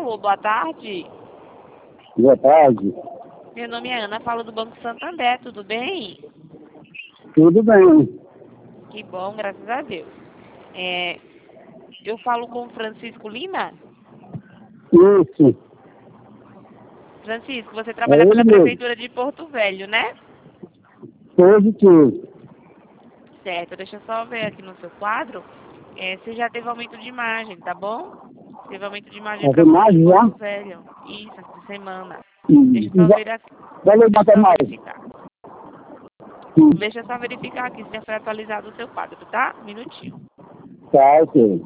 Alô, boa tarde. Boa tarde. Meu nome é Ana, falo do Banco Santander, tudo bem? Tudo bem. Que bom, graças a Deus. Eu falo com o Francisco Lima? Isso. Francisco, você É trabalha ele pela mesmo. Prefeitura de Porto Velho, né? Positivo. Certo, deixa eu só ver aqui no seu quadro. Você já teve aumento de imagem, tá bom? Teve aumento de imagem para Mais já? Porto Velho. Isso, essa semana. Deixa eu E só ver aqui. valeu Deixa eu até só mais. verificar. Deixa eu só verificar aqui se já foi atualizado o seu quadro, tá? Um minutinho. Tá, ok.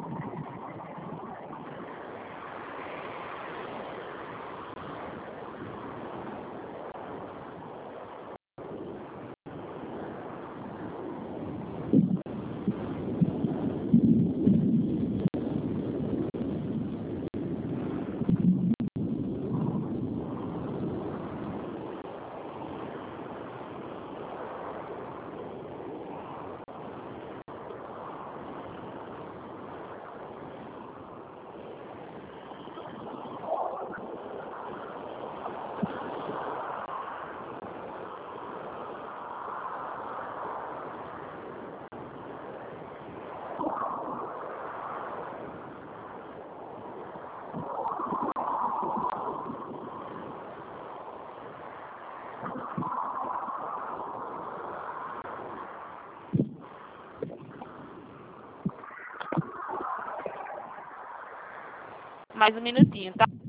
Mais um minutinho, tá?